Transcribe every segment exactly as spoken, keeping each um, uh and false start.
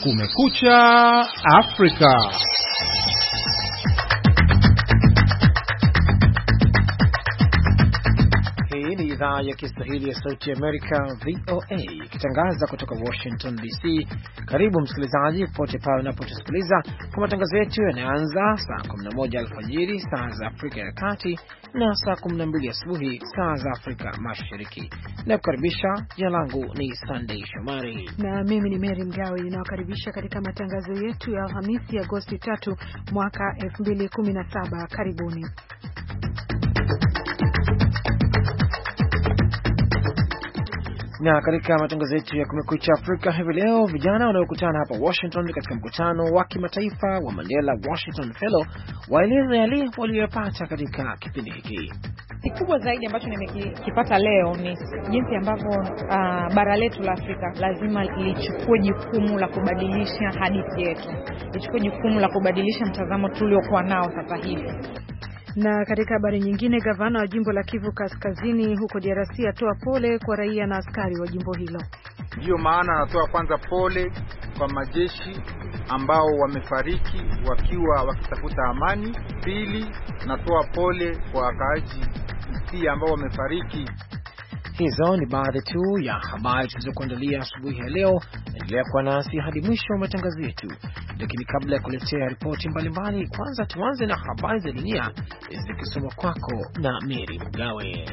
Kumekucha Afrika. Hii ni idhaa ya Kiswahili ya Sauti ya Amerika, V O A, ikitangaza kutoka Washington D C. Karibu msikilizaji popote pale unapotusikiliza kwa matangazo yetu yanaanza saa kumi na moja alfajiri saa za Afrika ya Kati na saa kumi na mbili asubuhi saa za Afrika Mashariki. Na kukaribisha, jina langu ni Sunday Shomari na mimi ni Mary Mgawe. Ninawakaribisha katika matangazo yetu ya Alhamisi Agosti tatu mwaka elfu mbili kumi na saba. Karibuni. Na katika matangazo yetu ya Kumekucha Afrika hivi leo, vijana wanaokutana hapa Washington katika mkutano wa kimataifa wa Mandela Washington Fellow waeleza yale waliyopata katika kipindi hiki. Kikubwa zaidi ambacho nimekipata leo ni jinsi ambavyo uh, bara letu la Afrika lazima lichukue jukumu la kubadilisha hadithi yetu, lichukue jukumu la kubadilisha mtazamo tuliokuwa nao sasa hivi. Na katika habari nyingine, gavana wa jimbo la Kivu Kaskazini huko D R C atoa pole kwa raia na askari wa jimbo hilo. Ndio maana anatoa kwanza pole kwa majeshi ambao wamefariki wakiwa wakitafuta amani. Pili, natoa pole kwa wakaaji pia ambao wamefariki. Hizo ni baadhi tu ya habari tulizokuandalia asubuhi ya leo. Endelea kuwa nasi hadi mwisho wa matangazo yetu. Lakini kabla ya kuletea ripoti mbalimbali, kwanza tuanze na habari za dunia zikisoma kwako na Mary Mgawe.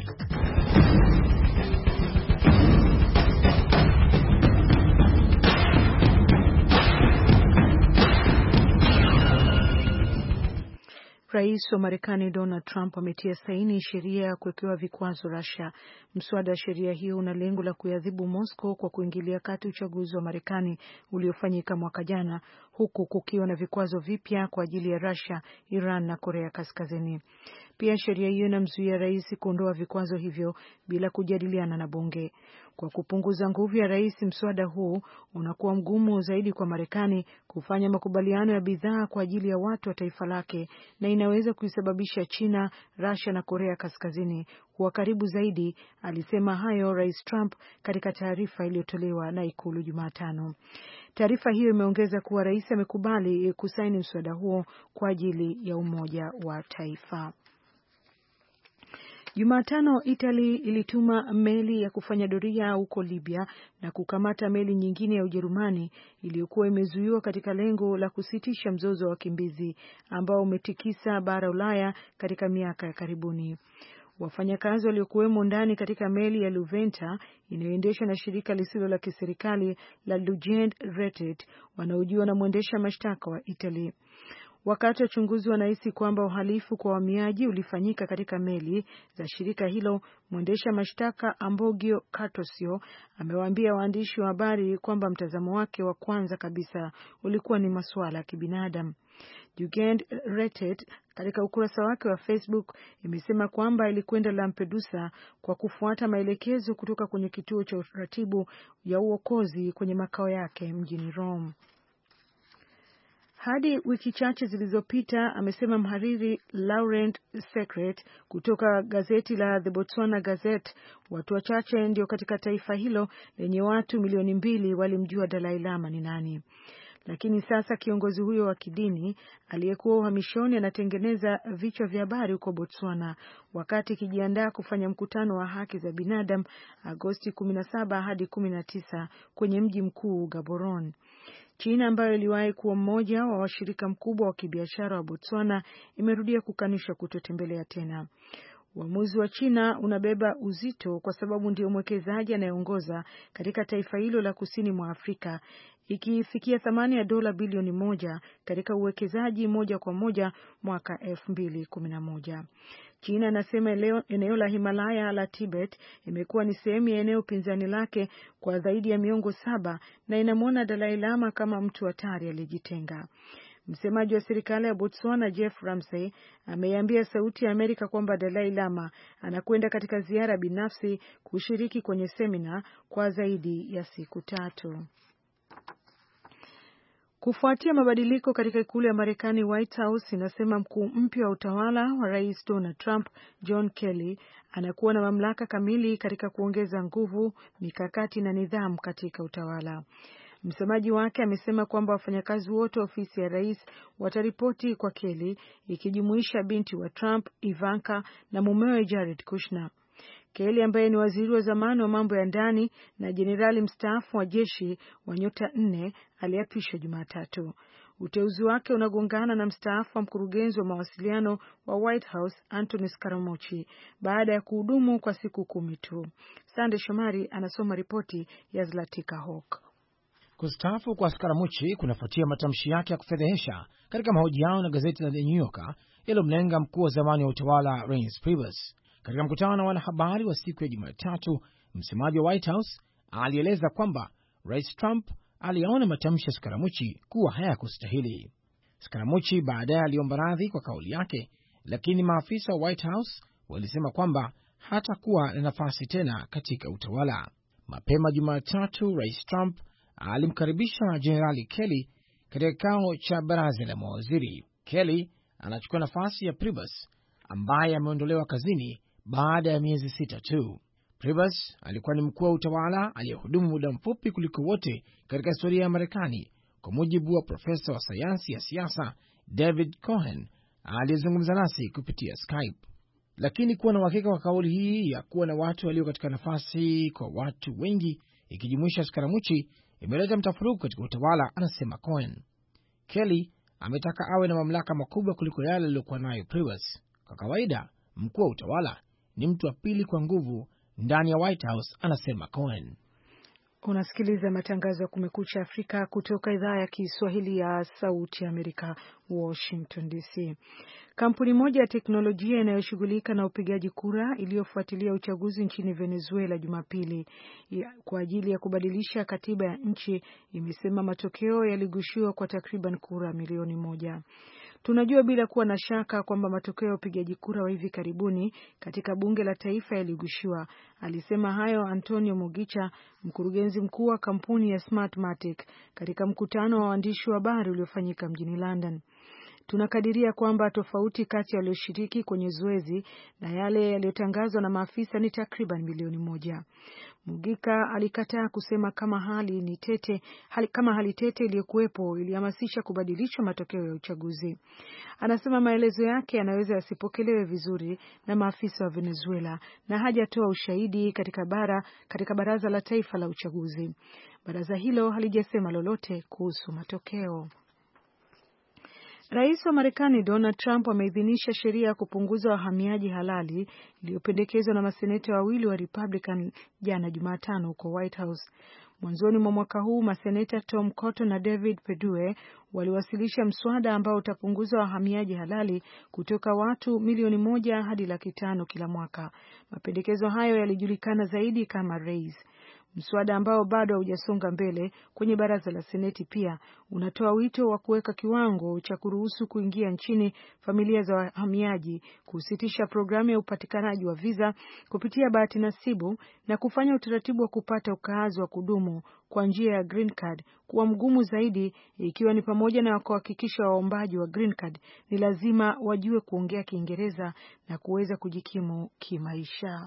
Rais wa Marekani Donald Trump ametia saini sheria ya kuwekewa vikwazo Russia. Mswada wa sheria hiyo una lengo la kuadhibu Moscow kwa kuingilia kati uchaguzi wa Marekani uliofanyika mwaka jana, huku kukiwa na vikwazo vipya kwa ajili ya Russia, Iran na Korea Kaskazini. Pia sheria hiyo inamzuia rais kuondoa vikwazo hivyo bila kujadiliana na bunge. Kwa kupunguza nguvu ya rais, mswada huu unakuwa mgumu zaidi kwa Marekani kufanya makubaliano ya bidhaa kwa ajili ya watu wa taifa lake, na inaweza kuisababisha China, Russia na Korea Kaskazini kuwa karibu zaidi. Alisema hayo Rais Trump katika taarifa iliyotolewa na Ikulu Jumatano. Taarifa hiyo imeongeza kuwa rais amekubali kusaini mswada huo kwa ajili ya umoja wa taifa. Jumatano, Italy ilituma meli ya kufanya doria huko Libya na kukamata meli nyingine ya Ujerumani iliyokuwa imezuiwa katika lengo la kusitisha mzozo wa wakimbizi ambao umetikisa bara Ulaya katika miaka ya karibuni. Wafanyakazi waliokuwemo ndani katika meli ya Luventa inayoendeshwa na shirika lisilo la kiserikali la Lugend Retet wanaojiwa na mwendesha mashtaka wa Italy. Wakati wachunguzi wanahisi kwamba uhalifu kwa wahamiaji ulifanyika katika meli za shirika hilo, mwendesha mashtaka Ambogio Catosio amewaambia waandishi wa habari kwamba mtazamo wake wa kwanza kabisa ulikuwa ni masuala ya kibinadamu. Jugend Retet katika ukurasa wake wa Facebook imesema kwamba ilikwenda Lampedusa kwa kufuata maelekezo kutoka kwenye kituo cha uratibu ya uokozi kwenye makao yake mjini Rome. Hadi wiki chache zilizopita, amesema mhariri Laurent Secret kutoka gazeti la The Botswana Gazette, watu wachache ndio katika taifa hilo lenye watu milioni mbili walimjua Dalai Lama ni nani. Lakini sasa kiongozi huyo wa kidini aliyekuwa uhamishoni anatengeneza vichwa vya habari huko Botswana wakati kijiandaa kufanya mkutano wa haki za binadamu Agosti kumi na saba hadi kumi na tisa kwenye mji mkuu Gaborone. China ambayo iliwahi kuwa mmoja wa washirika mkubwa wa kibiashara wa Botswana imerudia kukanusha kutotembelea tena. Uamuzi wa China unabeba uzito kwa sababu ndio mwekezaji anayeongoza katika taifa hilo la kusini mwa Afrika, ikifikia thamani ya dola bilioni moja katika uwekezaji moja kwa moja mwaka elfu mbili kumi na moja. China anasema eneo la Himalaya la Tibet imekuwa ni sehemu ya eneo pinzani lake kwa zaidi ya miongo saba na inamwona Dalai Lama kama mtu hatari aliyejitenga. Msemaji wa serikali ya Botswana Jeff Ramsey ameiambia Sauti ya Amerika kwamba Dalai Lama anakwenda katika ziara binafsi kushiriki kwenye semina kwa zaidi ya siku tatu. Kufuatia mabadiliko katika ikulu ya Marekani, White House inasema mkuu mpya wa utawala wa Rais Donald Trump, John Kelly, anakuwa na mamlaka kamili katika kuongeza nguvu, mikakati na nidhamu katika utawala. Msemaji wake amesema kwamba wafanyakazi wote wa ofisi ya rais wataripoti kwa Kelly, ikijumuisha binti wa Trump, Ivanka, na mumewe Jared Kushner. Kelly ambaye ni waziri wa zamani wa mambo ya ndani na jenerali mstaafu wa jeshi wa nyota nne aliapishwa Jumatatu. Uteuzi wake unagongana na mstaafu wa mkurugenzi wa mawasiliano wa White House Anthony Scaramucci baada ya kuhudumu kwa siku kumi tu. Sande Shomari anasoma ripoti ya Zlatika Hawk. Kustaafu kwa Scaramucci kunafuatia matamshi yake ya kufedhehesha katika mahojiano na gazeti la The New Yorker yaliyomlenga mkuu wa zamani wa utawala Reince Priebus. Katika mkutano na wanahabari wa siku ya Jumatatu, msemaji wa White House alieleza kwamba Rais Trump aliyaona matamshi ya Scaramucci kuwa hayakustahili. Scaramucci baadaye aliomba radhi kwa kauli yake, lakini maafisa wa White House walisema kwamba hatakuwa na nafasi tena katika utawala. Mapema Jumatatu, Rais Trump alimkaribisha Jenerali Kelly katika kikao cha baraza la mawaziri. Kelly anachukua nafasi ya Priebus ambaye ameondolewa kazini baada ya miezi sita tu. Priebus alikuwa ni mkuu wa utawala aliyehudumu muda mfupi kuliko wote katika historia ya Marekani, kwa mujibu wa profesa wa sayansi ya siasa David Cohen aliyezungumza nasi kupitia Skype. Lakini kuwa na uhakika wa kauli hii ya kuwa na watu walio katika nafasi kwa watu wengi ikijumuisha Scaramucci imeleta mtafaruku katika utawala, anasema Cohen. Kelly ametaka awe na mamlaka makubwa kuliko yale aliyokuwa nayo Priebus. Kwa kawaida, mkuu wa utawala ni mtu wa pili kwa nguvu ndani ya White House, anasema Cohen. Unasikiliza matangazo ya Kumekucha Afrika kutoka idhaa ya Kiswahili ya Sauti ya Amerika, Washington D C. Kampuni moja ya teknolojia inayoshughulika na upigaji kura iliyofuatilia uchaguzi nchini Venezuela Jumapili kwa ajili ya kubadilisha katiba ya nchi imesema matokeo yaligushiwa kwa takriban kura milioni moja. Tunajua bila kuwa na shaka kwamba matokeo ya upigaji kura wa hivi karibuni katika bunge la taifa yaligushiwa. Alisema hayo Antonio Mugicha, mkurugenzi mkuu wa kampuni ya Smartmatic, katika mkutano wa waandishi wa habari uliofanyika mjini London. Tunakadiria kwamba tofauti kati ya walioshiriki kwenye zoezi na yale yaliyotangazwa na maafisa ni takriban milioni moja. Mugika alikataa kusema kama hali ni tete, hali, kama hali tete iliyokuwepo ilihamasisha kubadilishwa matokeo ya uchaguzi. Anasema maelezo yake yanaweza yasipokelewe vizuri na maafisa wa Venezuela na hajatoa ushahidi katika bara katika baraza la taifa la uchaguzi. Baraza hilo halijasema lolote kuhusu matokeo. Rais wa Marekani Donald Trump ameidhinisha sheria ya kupunguza wahamiaji halali iliyopendekezwa na maseneta wawili wa Republican jana Jumatano huko White House. Mwanzoni mwa mwaka huu maseneta Tom Cotton na David Perdue waliwasilisha mswada ambao utapunguza wahamiaji halali kutoka watu milioni moja hadi laki tano kila mwaka. Mapendekezo hayo yalijulikana zaidi kama RAISE. Mswada ambao bado haujasonga mbele kwenye baraza la Seneti pia unatoa wito wa kuweka kiwango cha kuruhusu kuingia nchini familia za wahamiaji, kusitisha programu ya upatikanaji wa visa kupitia bahati nasibu na kufanya utaratibu wa kupata ukaazi wa kudumu kwa njia ya green card kuwa mgumu zaidi, ikiwa ni pamoja na kuhakikisha waombaji wa green card ni lazima wajue kuongea Kiingereza na kuweza kujikimu kimaisha.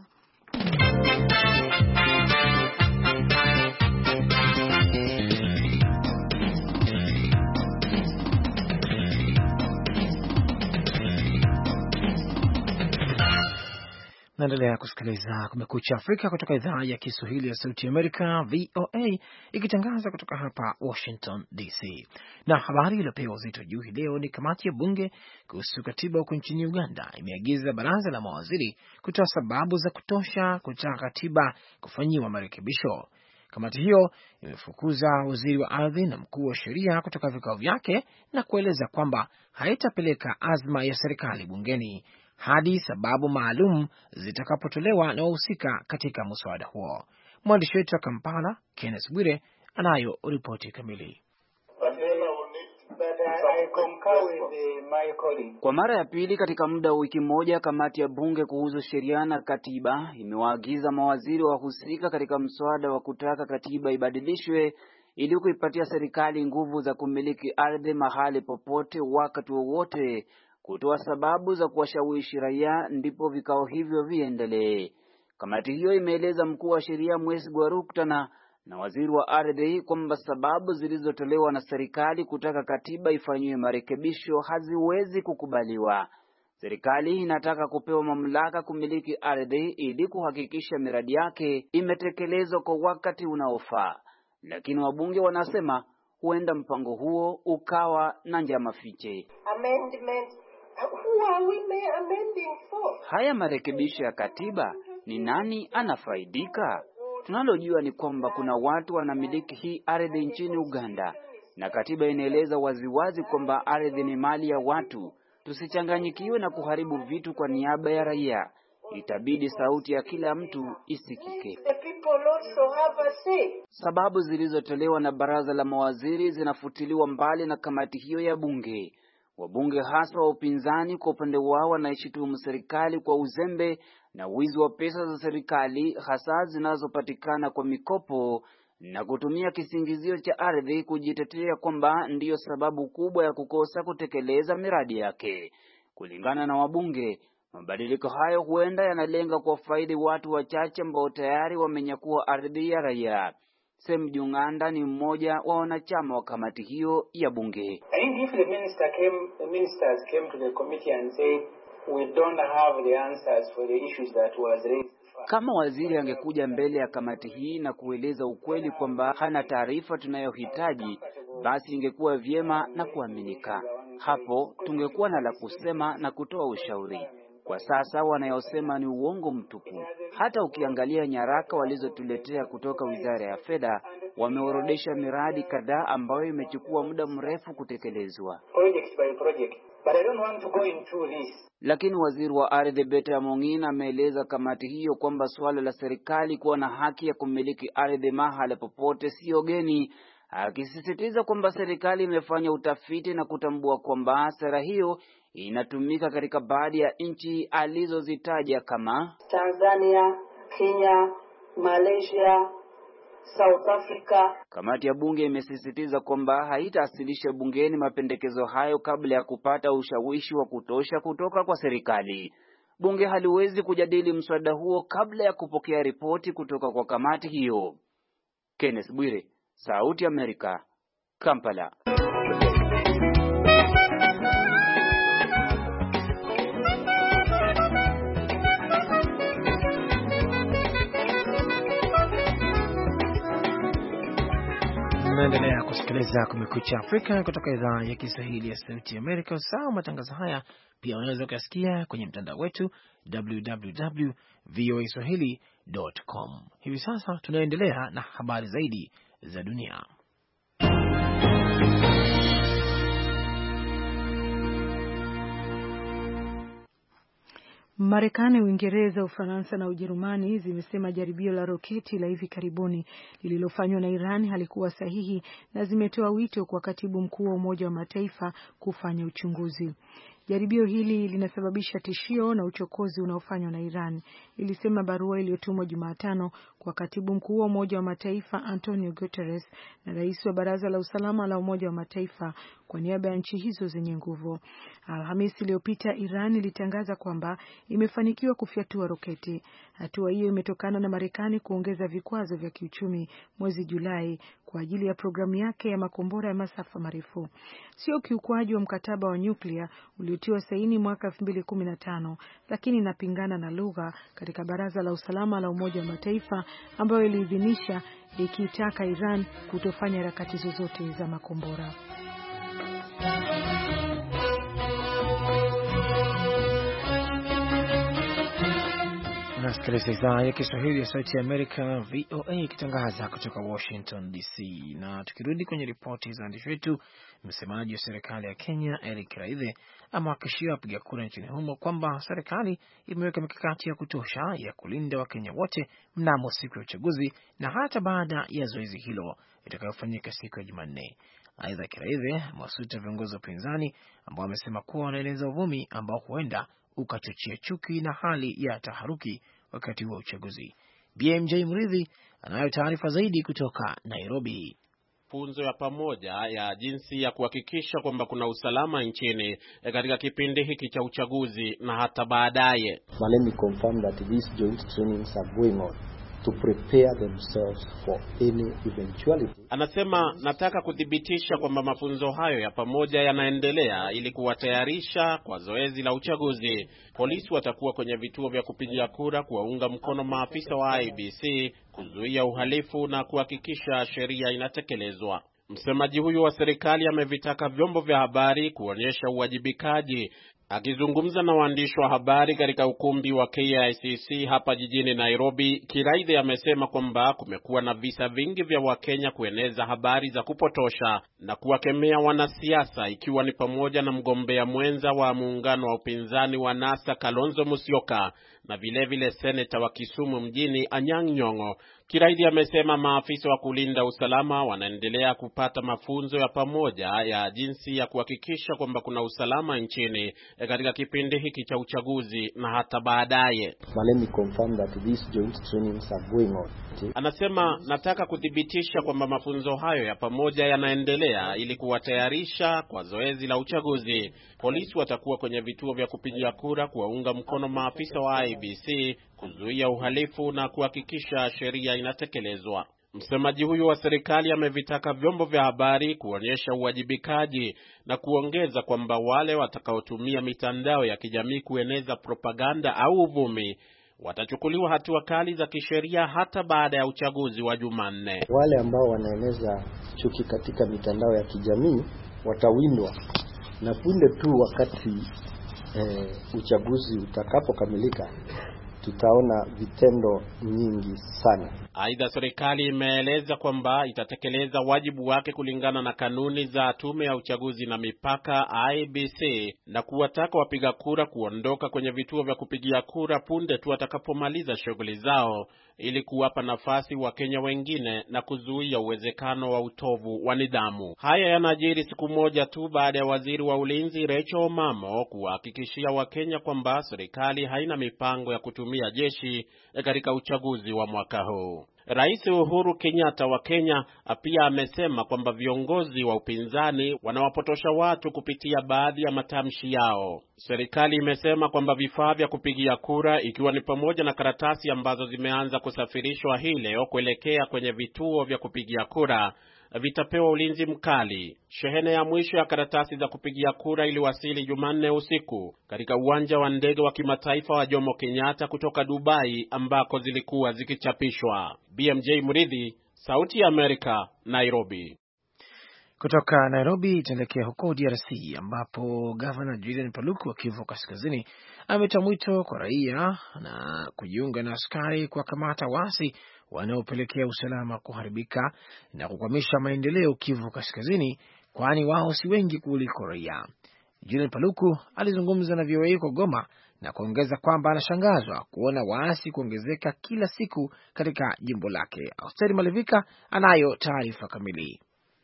Naendelea kusikiliza Kumekucha Afrika kutoka idhaa ya Kiswahili ya Sauti Amerika, V O A, ikitangaza kutoka hapa Washington D C. Na habari iliyopewa uzito juu hii leo ni kamati ya bunge kuhusu katiba huko nchini Uganda imeagiza baraza la mawaziri kutoa sababu za kutosha kutaka katiba kufanyiwa marekebisho. Kamati hiyo imefukuza waziri wa ardhi na mkuu wa sheria kutoka vikao vyake na kueleza kwamba haitapeleka azma ya serikali bungeni hadi sababu maalum zitakapotolewa na wahusika katika mswada huo. Mwandishi wetu wa Kampala, Kenneth Bwire, anayo ripoti kamili. Kwa mara ya pili katika muda wa wiki moja, kamati ya bunge kuhusu sheria na katiba imewaagiza mawaziri wahusika katika mswada wa kutaka katiba ibadilishwe ili kuipatia serikali nguvu za kumiliki ardhi mahali popote wakati wowote, kutoa sababu za kuwashawishi raia ndipo vikao hivyo viendelee. Kamati hiyo imeeleza mkuu wa sheria Mwesi Gwarukutana na waziri wa ardhi kwamba sababu zilizotolewa na serikali kutaka katiba ifanyiwe marekebisho haziwezi kukubaliwa. Serikali inataka kupewa mamlaka kumiliki ardhi ili kuhakikisha miradi yake imetekelezwa kwa wakati unaofaa. Lakini wabunge wanasema huenda mpango huo ukawa na njama fiche. Amendment. Who are we amending for? Haya marekebisho ya katiba, ni nani anafaidika? Tunalojua ni kwamba kuna watu wanamiliki hii ardhi nchini Uganda, na katiba inaeleza waziwazi kwamba ardhi ni mali ya watu. Tusichanganyikiwe na kuharibu vitu kwa niaba ya raia. Itabidi sauti ya kila mtu isikike. Sababu zilizotolewa na baraza la mawaziri zinafutiliwa mbali na kamati hiyo ya bunge. Wabunge hasa wa upinzani kwa upande wao wanaishutumu serikali kwa uzembe na wizi wa pesa za serikali, hasa zinazopatikana kwa mikopo, na kutumia kisingizio cha ardhi kujitetea kwamba ndiyo sababu kubwa ya kukosa kutekeleza miradi yake. Kulingana na wabunge, mabadiliko hayo huenda yanalenga kuwafaidi watu wachache ambao tayari wamenyakua ardhi ya raia. Sem Junganda ni mmoja wa wanachama wa kamati hiyo ya bunge. I think if the minister came, the ministers came to the committee and said we don't have the answers for the issues that was raised. Kama waziri angekuja mbele ya kamati hii na kueleza ukweli kwamba hana taarifa tunayohitaji, basi ingekuwa vyema na kuaminika. Hapo tungekuwa na la kusema na kutoa ushauri. Kwa sasa wanayosema ni uongo mtupu. Hata ukiangalia nyaraka walizotuletea kutoka Wizara ya Fedha, wameorodesha miradi kadhaa ambayo imechukua muda mrefu kutekelezwa. Project by project. But I don't want to go into this. Lakini waziri wa ardhi Beta Mongina ameeleza kamati hiyo kwamba suala la serikali kuwa na haki ya kumiliki ardhi mahali popote sio geni, akisisitiza kwamba serikali imefanya utafiti na kutambua kwamba sera hiyo inatumika katika baadhi ya nchi alizozitaja kama Tanzania, Kenya, Malaysia, South Africa. Kamati ya bunge imesisitiza kwamba haitawasilisha bungeni mapendekezo hayo kabla ya kupata ushawishi wa kutosha kutoka kwa serikali. Bunge haliwezi kujadili mswada huo kabla ya kupokea ripoti kutoka kwa kamati hiyo. Kenneth Bwire, Sauti ya Amerika, Kampala. Tunaendelea kusikiliza Kumekucha Afrika kutoka idhaa ya Kiswahili ya Sauti ya Amerika. Sawa, matangazo haya pia unaweza kusikia kwenye mtandao wetu w w w dot v o a swahili dot com. Hivi sasa tunaendelea na habari zaidi za dunia. Marekani, Uingereza, Ufaransa na Ujerumani zimesema jaribio la roketi la hivi karibuni lililofanywa na Iran halikuwa sahihi na zimetoa wito kwa Katibu Mkuu wa Umoja wa Mataifa kufanya uchunguzi. Jaribio hili linasababisha tishio na uchokozi unaofanywa na Iran, ilisema barua iliyotumwa Jumatano kwa Katibu Mkuu wa Umoja wa Mataifa Antonio Guterres na Rais wa Baraza la Usalama la Umoja wa Mataifa kwa niaba ya nchi hizo zenye nguvu. Alhamisi iliyopita Iran ilitangaza kwamba imefanikiwa kufyatua roketi. Hatua hiyo imetokana na Marekani kuongeza vikwazo vya kiuchumi mwezi Julai kwa ajili ya programu yake ya makombora ya masafa marefu. Sio kiukwaji wa mkataba wa nyuklia uliotiwa saini mwaka elfu mbili kumi na tano, lakini inapingana na lugha katika Baraza la Usalama la Umoja wa Mataifa ambayo iliidhinisha ikitaka Iran kutofanya harakati zozote za makombora. Nasikiliza idhaa ya Kiswahili ya Sauti ya Amerika, V O A, ikitangaza kutoka Washington D C. Na tukirudi kwenye ripoti za waandishi wetu, msemaji wa serikali ya Kenya Eric Raithe amewahakikishia wapiga kura nchini humo kwamba serikali imeweka mikakati ya kutosha ya kulinda Wakenya wote mnamo siku ya uchaguzi na hata baada ya zoezi hilo itakayofanyika siku ya Jumanne. Aidha, Raithe amewasuta viongozi wa upinzani ambao wamesema kuwa wanaeleza uvumi ambao huenda ukachochea chuki na hali ya taharuki wakati wa uchaguzi. B M J Mridhi anayo taarifa zaidi kutoka Nairobi. Funzo ya pamoja ya jinsi ya kuhakikisha kwamba kuna usalama nchini katika kipindi hiki cha uchaguzi na hata baadaye. Let me confirm that these joint trainings are going on. to prepare themselves for any eventuality. Anasema nataka kudhibitisha kwamba mafunzo hayo ya pamoja yanaendelea ili kuwatayarisha kwa zoezi la uchaguzi. Polisi watakuwa kwenye vituo vya kupigia kura kuwaunga mkono maafisa wa I B C, kuzuia uhalifu na kuhakikisha sheria inatekelezwa. Msemaji huyu wa serikali amevitaka vyombo vya habari kuonyesha uwajibikaji. Akizungumza na waandishi wa habari katika ukumbi wa K I C C hapa jijini Nairobi, Kiraithe amesema kwamba kumekuwa na visa vingi vya Wakenya kueneza habari za kupotosha na kuwakemea wanasiasa, ikiwa ni pamoja na mgombea mwenza wa muungano wa upinzani wa NASA Kalonzo Musyoka na vile vile seneta wa Kisumu mjini Anyang' Nyong'o. Kiraithe amesema maafisa wa kulinda usalama wanaendelea kupata mafunzo ya pamoja ya jinsi ya kuhakikisha kwamba kuna usalama nchini katika kipindi hiki cha uchaguzi na hata baadaye. Let me confirm that these joint trainings are going on. Anasema nataka kudhibitisha kwamba mafunzo hayo ya pamoja yanaendelea ili kuwatayarisha kwa zoezi la uchaguzi. Polisi watakuwa kwenye vituo vya kupigia kura kuwaunga mkono maafisa wa I B C, kuzuia uhalifu na kuhakikisha sheria inatekelezwa. Msemaji huyu wa serikali amevitaka vyombo vya habari kuonyesha uwajibikaji na kuongeza kwamba wale watakaotumia mitandao ya kijamii kueneza propaganda au uvumi watachukuliwa hatua kali za kisheria hata baada ya uchaguzi wa Jumanne. Wale ambao wanaeneza chuki katika mitandao ya kijamii watawindwa, na punde tu wakati eh, uchaguzi utakapokamilika tutaona vitendo nyingi sana. Aidha, serikali imeeleza kwamba itatekeleza wajibu wake kulingana na kanuni za tume ya uchaguzi na mipaka I B C na kuwataka wapiga kura kuondoka kwenye vituo vya kupigia kura punde tu watakapomaliza shughuli zao ili kuwapa nafasi Wakenya wengine na kuzuia uwezekano wa utovu wa nidhamu. Haya yanajiri siku moja tu baada ya waziri wa ulinzi Rachel Omamo kuhakikishia Wakenya kwamba serikali haina mipango ya kutumia jeshi katika uchaguzi wa mwaka huu. Rais Uhuru Kenyatta wa Kenya pia amesema kwamba viongozi wa upinzani wanawapotosha watu kupitia baadhi ya matamshi yao. Serikali imesema kwamba vifaa vya kupigia kura, ikiwa ni pamoja na karatasi ambazo zimeanza kusafirishwa hii leo kuelekea kwenye vituo vya kupigia kura, vitapewa ulinzi mkali. Shehena ya mwisho ya karatasi za kupigia kura iliwasili Jumanne usiku katika uwanja wa ndege wa kimataifa wa Jomo Kenyatta kutoka Dubai ambako zilikuwa zikichapishwa. B M J Mridhi, Sauti ya Amerika, Nairobi. Kutoka Nairobi tunaelekea huko D R C ambapo Governor Julian Paluku wa Kivu Kaskazini ametoa mwito kwa raia na kujiunga na askari kwa kamata wasi wanaopelekea usalama kuharibika na kukwamisha maendeleo Kivu Kaskazini, kwani wao si wengi kuliko raia. Julian Paluku alizungumza na V O A kwa Goma na kuongeza kwamba anashangazwa kuona waasi kuongezeka kila siku katika jimbo lake. Austeri Malivika anayo taarifa kamili.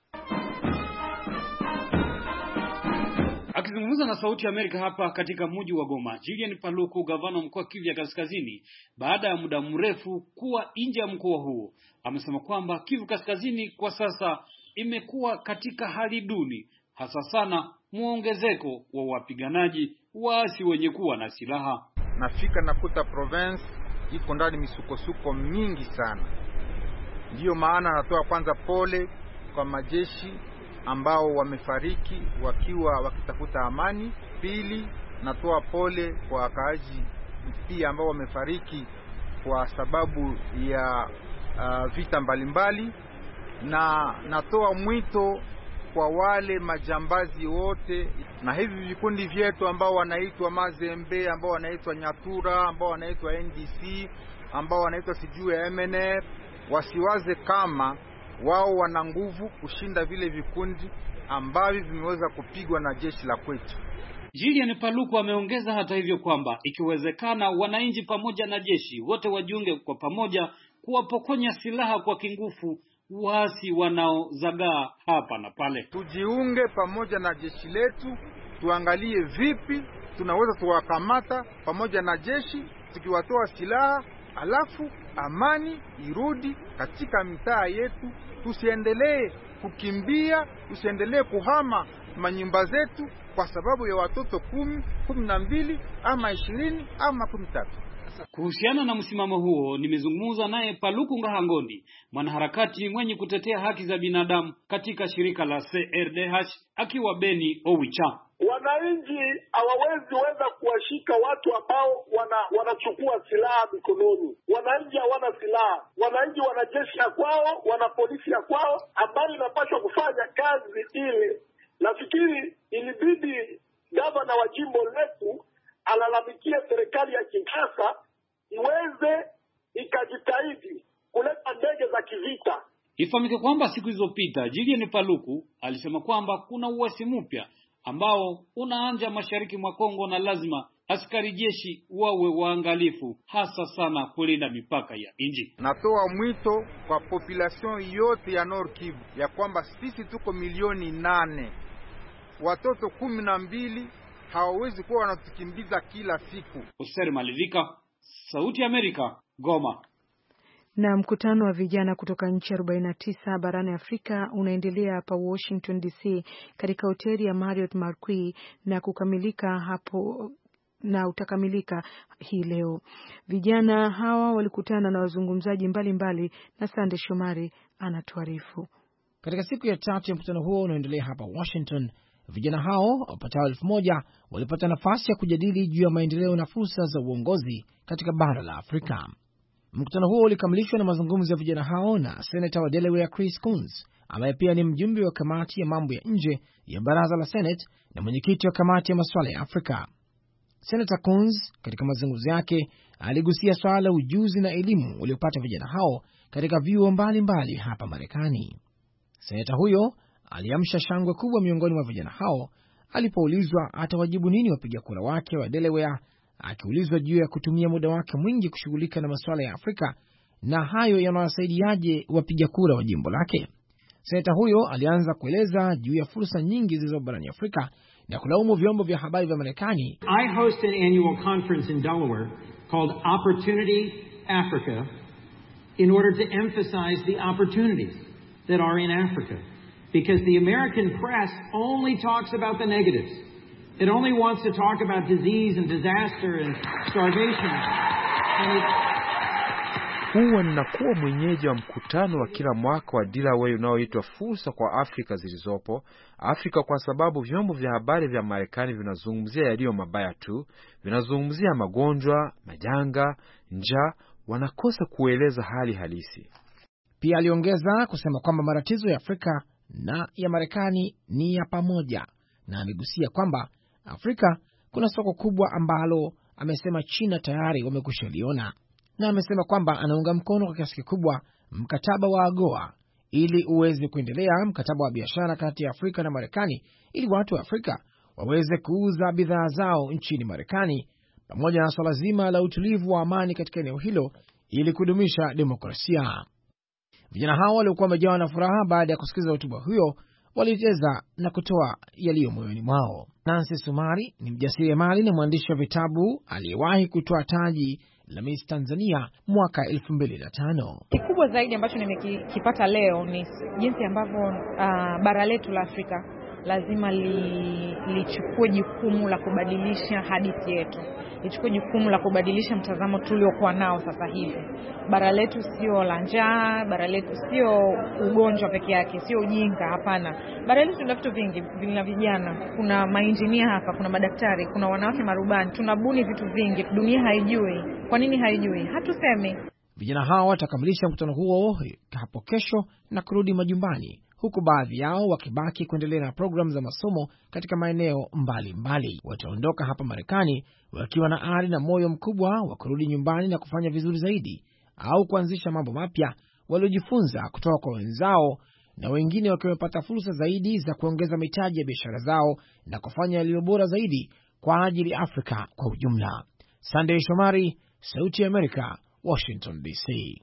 Akizungumza na Sauti ya Amerika hapa katika mji wa Goma, Julian Paluku, gavana mkoa Kivu ya Kaskazini, baada ya muda mrefu kuwa nje ya mkoa huo, amesema kwamba Kivu Kaskazini kwa sasa imekuwa katika hali duni, hasa sana muongezeko wa wapiganaji waasi wenye kuwa na silaha. Nafika nakuta province iko ndani misukosuko mingi sana. Ndiyo maana natoa kwanza pole kwa majeshi ambao wamefariki wakiwa wakitafuta amani. Pili, natoa pole kwa wakaaji pia ambao wamefariki kwa sababu ya uh, vita mbalimbali, na natoa mwito kwa wale majambazi wote na hivi vikundi vyetu ambao wanaitwa Mazembe, ambao wanaitwa Nyatura, ambao wanaitwa N D C, ambao wanaitwa sijui M N F, wasiwaze kama wao wana nguvu kushinda vile vikundi ambavyo vimeweza kupigwa na jeshi la kwetu. Julian Paluku ameongeza hata hivyo kwamba ikiwezekana wananchi pamoja na jeshi wote wajiunge kwa pamoja kuwapokonya silaha kwa kingufu waasi wanaozagaa hapa na pale. Tujiunge pamoja na jeshi letu, tuangalie vipi tunaweza tuwakamata pamoja na jeshi, tukiwatoa silaha, alafu amani irudi katika mitaa yetu. Tusiendelee kukimbia, tusiendelee kuhama manyumba zetu kwa sababu ya watoto kumi, kumi na mbili, ama ishirini, ama kumi na tatu. Kuhusiana na msimamo huo, nimezungumza naye Paluku Ngahangondi, mwanaharakati mwenye kutetea haki za binadamu katika shirika la C R D H akiwa Beni Owicha. Wananchi hawawezi weza kuwashika watu ambao wana wanachukua silaha mikononi. Wananchi hawana silaha. Wananchi wana jeshi ya kwao, wana polisi ya kwao ambayo inapaswa kufanya kazi ile. Nafikiri ilibidi gavana wa jimbo letu alalamikie serikali ya Kinshasa iweze ikajitahidi kuleta ndege za kivita. Ifahamike kwamba siku zilizopita Julian Paluku alisema kwamba kuna uasi mpya ambao unaanja mashariki mwa Kongo na lazima askari jeshi wawe waangalifu hasa sana kulinda mipaka ya nchi. Natoa mwito kwa population yote ya Nord Kivu ya kwamba sisi tuko milioni nane. Watoto kumi na mbili hawawezi kuwa wanatukimbiza kila siku. Oser Malivika, Sauti ya Amerika, Goma. Na mkutano wa vijana kutoka nchi arobaini na tisa barani Afrika unaendelea hapa Washington D C katika hoteli ya Marriott Marquis na kukamilika hapo na utakamilika hii leo. Vijana hawa walikutana na wazungumzaji mbalimbali na Sande Shomari anatuarifu. Katika siku ya tatu ya mkutano huo unaendelea hapa Washington, vijana hao wapatao elfu moja walipata nafasi ya kujadili juu ya maendeleo na fursa za uongozi katika bara la Afrika. Mkutano huo ulikamilishwa na mazungumzo ya vijana hao na Senator wa Delaware Chris Coons, ambaye pia ni mjumbe wa kamati ya mambo ya nje ya baraza la Senate na mwenyekiti wa kamati ya masuala ya Afrika. Senator Coons katika mazungumzo yake aligusia swala la ujuzi na elimu uliopata vijana hao katika vyuo mbalimbali hapa Marekani. Senator huyo aliamsha shangwe kubwa miongoni mwa vijana hao alipoulizwa atawajibu nini wapiga kura wake wa Delaware, akiulizwa juu ya kutumia muda wake mwingi kushughulika na masuala ya Afrika na hayo yanawasaidiaje wapiga kura wa jimbo lake. Senata huyo alianza kueleza juu ya fursa nyingi zilizo barani Afrika na kulaumu vyombo vya habari vya Marekani. I host an annual conference in Delaware called Opportunity Africa in order to emphasize the opportunities that are in Africa, because the American press only talks about the negatives. It only wants to talk about disease and disaster and starvation. And it... Huwa ninakuwa mwenyeji wa mkutano wa kila mwaka wa Delaware unaoitwa fursa kwa Afrika zilizopo Afrika, kwa sababu vyombo vya habari vya Marekani vinazungumzia yaliyo mabaya tu, vinazungumzia magonjwa, majanga, njaa, wanakosa kueleza hali halisi. Pia aliongeza kusema kwamba matatizo ya Afrika na ya Marekani ni ya pamoja, na amegusia kwamba Afrika kuna soko kubwa ambalo amesema China tayari wamekushaliona, na amesema kwamba anaunga mkono kwa kiasi kikubwa mkataba wa AGOA ili uweze kuendelea, mkataba wa biashara kati ya Afrika na Marekani, ili watu wa Afrika waweze kuuza bidhaa zao nchini Marekani, pamoja na swala zima la utulivu wa amani katika eneo hilo ili kudumisha demokrasia. Vijana hao walikuwa wamejawa na furaha baada ya kusikiliza hotuba hiyo, walicheza na kutoa yaliyo moyoni mwao. Nancy Sumari ni mjasiriamali na mwandishi wa vitabu aliyewahi kutoa taji la Miss Tanzania mwaka elfu mbili na tano. Kikubwa zaidi ambacho nimekipata leo ni jinsi ambavyo uh, bara letu la Afrika lazima li, lichukue jukumu la kubadilisha hadithi yetu. Lichukue jukumu la kubadilisha mtazamo tuliokuwa nao sasa hivi. Bara letu sio la njaa, bara letu sio ugonjwa peke yake, sio ujinga, hapana. Bara letu tuna vitu vingi, vina vijana, kuna mainjinia hapa, kuna madaktari, kuna wanawake marubani, tunabuni vitu vingi. Dunia haijui. Kwa nini haijui? Hatusemi. Vijana hao watakamilisha mkutano huo hapo kesho na kurudi majumbani, huku baadhi yao wakibaki kuendelea na programu za masomo katika maeneo mbalimbali. Wataondoka hapa Marekani wakiwa na ari na moyo mkubwa wa kurudi nyumbani na kufanya vizuri zaidi, au kuanzisha mambo mapya waliojifunza kutoka kwa wenzao, na wengine wakiwa wamepata fursa zaidi za kuongeza mitaji ya biashara zao na kufanya yaliyo bora zaidi kwa ajili ya Afrika kwa ujumla. Sunday Shomari, Sauti ya Amerika, Washington D C.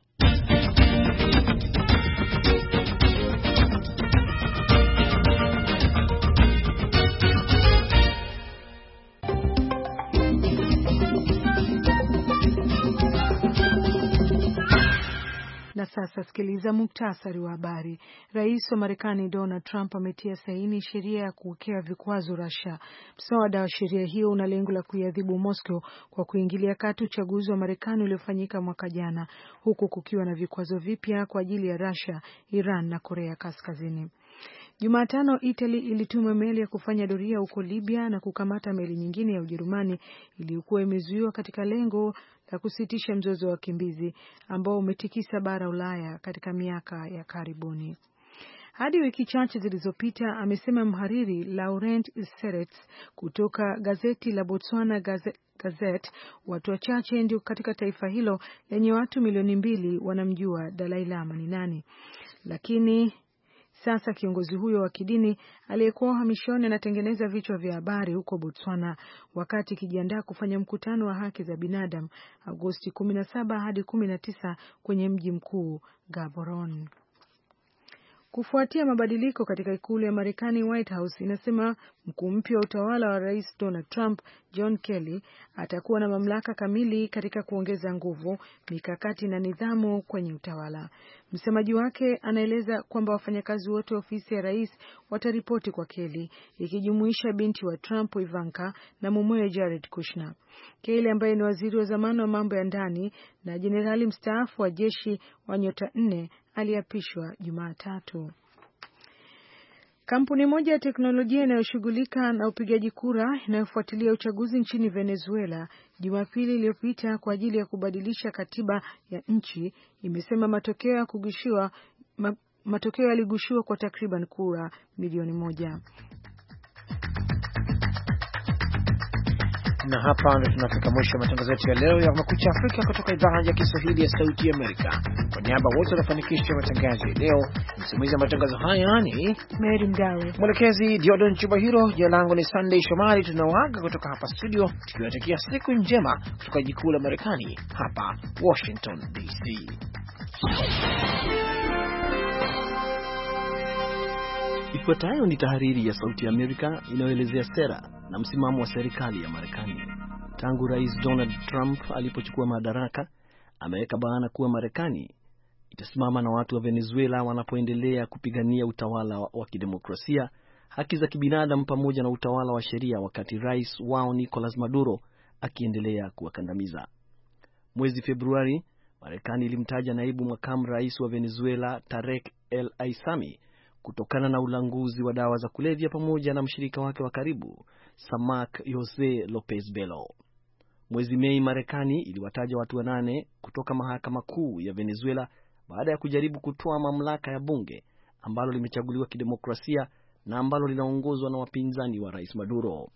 Na sasa sasa sikiliza muktasari wa habari. Rais wa Marekani Donald Trump ametia saini sheria ya kuwekea vikwazo Russia. Mswada wa sheria hiyo una lengo la kuiadhibu Moscow kwa kuingilia kati uchaguzi wa Marekani uliofanyika mwaka jana, huku kukiwa na vikwazo vipya kwa ajili ya Russia, Iran na Korea Kaskazini. Jumatano, Italy ilituma meli ya kufanya doria huko Libya na kukamata meli nyingine ya Ujerumani iliyokuwa imezuiwa katika lengo la kusitisha mzozo wa wakimbizi ambao umetikisa bara Ulaya katika miaka ya karibuni. Hadi wiki chache zilizopita, amesema mhariri Laurent Serets kutoka gazeti la Botswana Gazette, watu wachache ndio katika taifa hilo lenye watu milioni mbili wanamjua Dalai Lama ni nani. Lakini sasa kiongozi huyo wa kidini aliyekuwa uhamishoni anatengeneza vichwa vya habari huko Botswana wakati kijiandaa kufanya mkutano wa haki za binadamu Agosti kumi na saba hadi kumi na tisa kwenye mji mkuu Gaborone. Kufuatia mabadiliko katika ikulu ya Marekani, White House inasema mkuu mpya wa utawala wa Rais Donald Trump, John Kelly, atakuwa na mamlaka kamili katika kuongeza nguvu, mikakati na nidhamu kwenye utawala. Msemaji wake anaeleza kwamba wafanyakazi wote wa ofisi ya rais wataripoti kwa Kelly, ikijumuisha binti wa Trump Ivanka na mumewe Jared Kushner. Kelly ambaye ni waziri wa zamani wa mambo ya ndani na jenerali mstaafu wa jeshi wa nyota nne aliapishwa Jumatatu. Kampuni moja ya teknolojia inayoshughulika na upigaji kura inayofuatilia uchaguzi nchini Venezuela Jumapili iliyopita kwa ajili ya kubadilisha katiba ya nchi imesema matokeo ya kugushiwa ma, matokeo yaligushiwa kwa takriban kura milioni moja. Na hapa ndio tunafika mwisho wa matangazo yetu ya leo ya Kumekucha Afrika kutoka idhaa ya Kiswahili ya Sauti ya Amerika. Kwa niaba wote wanafanikisha matangazo ya leo, msimamizi wa matangazo haya ni Mary Mgawe, mwelekezi Diodon Chubahiro, jina langu ni Sunday Shomari. Tunawaaga kutoka hapa studio tukiwatakia siku njema kutoka jiji kuu la Marekani hapa Washington D C. Ifuatayo ni tahariri ya Sauti ya Amerika inayoelezea sera na msimamo wa serikali ya Marekani. Tangu Rais Donald Trump alipochukua madaraka, ameweka bayana kuwa Marekani itasimama na watu wa Venezuela wanapoendelea kupigania utawala wa kidemokrasia, haki za kibinadamu pamoja na utawala wa sheria, wakati rais wao Nicolas Maduro akiendelea kuwakandamiza. Mwezi Februari, Marekani ilimtaja naibu makamu rais wa Venezuela Tarek El Aissami kutokana na ulanguzi wa dawa za kulevya pamoja na mshirika wake wa karibu Samak Jose Lopez Bello. Mwezi Mei, Marekani iliwataja watu wanane kutoka mahakama kuu ya Venezuela baada ya kujaribu kutoa mamlaka ya bunge ambalo limechaguliwa kidemokrasia na ambalo linaongozwa na wapinzani wa Rais Maduro.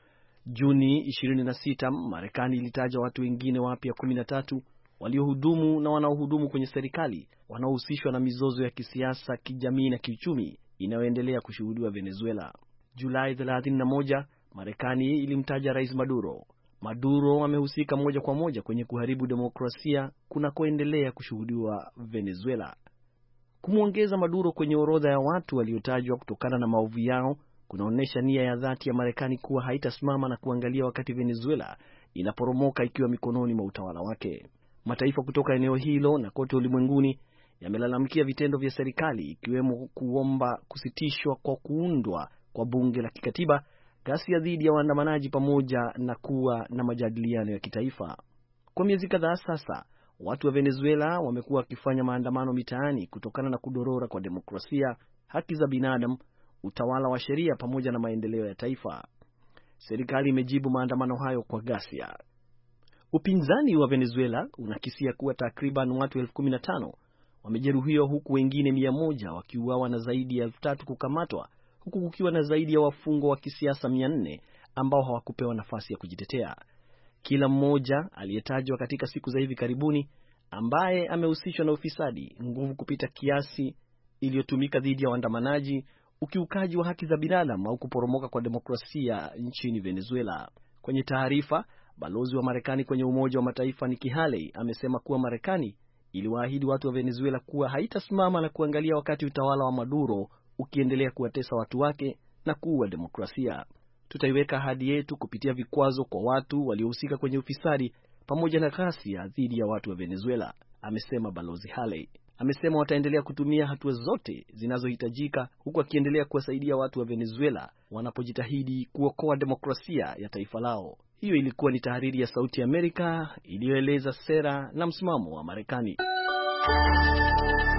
Juni ishirini na sita, Marekani ilitaja watu wengine wapya kumi na tatu waliohudumu na wanaohudumu kwenye serikali wanaohusishwa na mizozo ya kisiasa, kijamii na kiuchumi inayoendelea kushuhudiwa Venezuela. Julai thelathini na moja, Marekani ilimtaja Rais Maduro. Maduro amehusika moja kwa moja kwenye kuharibu demokrasia kunakoendelea kushuhudiwa Venezuela. Kumuongeza Maduro kwenye orodha ya watu waliotajwa kutokana na maovu yao kunaonesha nia ya dhati ya Marekani kuwa haitasimama na kuangalia wakati Venezuela inaporomoka ikiwa mikononi mwa utawala wake. Mataifa kutoka eneo hilo na kote ulimwenguni yamelalamikia vitendo vya serikali, ikiwemo kuomba kusitishwa kwa kuundwa kwa bunge la kikatiba, ghasia dhidi ya waandamanaji pamoja na kuwa na majadiliano ya kitaifa. Kwa miezi kadhaa sasa, watu wa Venezuela wamekuwa wakifanya maandamano mitaani kutokana na kudorora kwa demokrasia, haki za binadamu, utawala wa sheria pamoja na maendeleo ya taifa. Serikali imejibu maandamano hayo kwa ghasia. Upinzani wa Venezuela unakisia kuwa takriban watu elfu kumi na tano wamejeruhiwa huku wengine mia moja wakiuawa na zaidi ya elfu tatu kukamatwa, huku kukiwa na zaidi ya wafungwa wa kisiasa mia nne ambao hawakupewa nafasi ya kujitetea. Kila mmoja aliyetajwa katika siku za hivi karibuni ambaye amehusishwa na ufisadi, nguvu kupita kiasi iliyotumika dhidi ya waandamanaji, ukiukaji wa haki za binadamu au kuporomoka kwa demokrasia nchini Venezuela. Kwenye taarifa, balozi wa Marekani kwenye Umoja wa Mataifa Nikki Haley amesema kuwa Marekani iliwaahidi watu wa Venezuela kuwa haitasimama na kuangalia wakati utawala wa Maduro ukiendelea kuwatesa watu wake na kuua demokrasia. Tutaiweka ahadi yetu kupitia vikwazo kwa watu waliohusika kwenye ufisadi pamoja na ghasia dhidi ya watu wa Venezuela, amesema balozi Haley. amesema wataendelea kutumia hatua zote zinazohitajika, huku akiendelea kuwasaidia watu wa Venezuela wanapojitahidi kuokoa demokrasia ya taifa lao. Hiyo ilikuwa ni tahariri ya Sauti ya Amerika iliyoeleza sera na msimamo wa Marekani.